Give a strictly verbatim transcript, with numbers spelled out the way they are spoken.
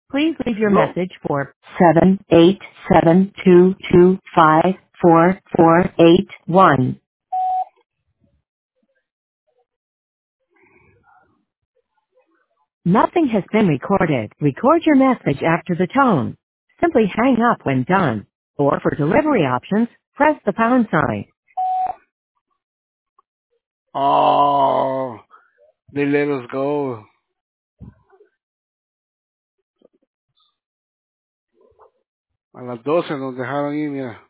Please leave your No. message for seven eight seven two two five four four eight one. Nothing has been recorded. Record your message after the tone. Simply hang up when done. Or for delivery options, press the pound sign. Oh, they let us go. A las doce nos dejaron ir, mira.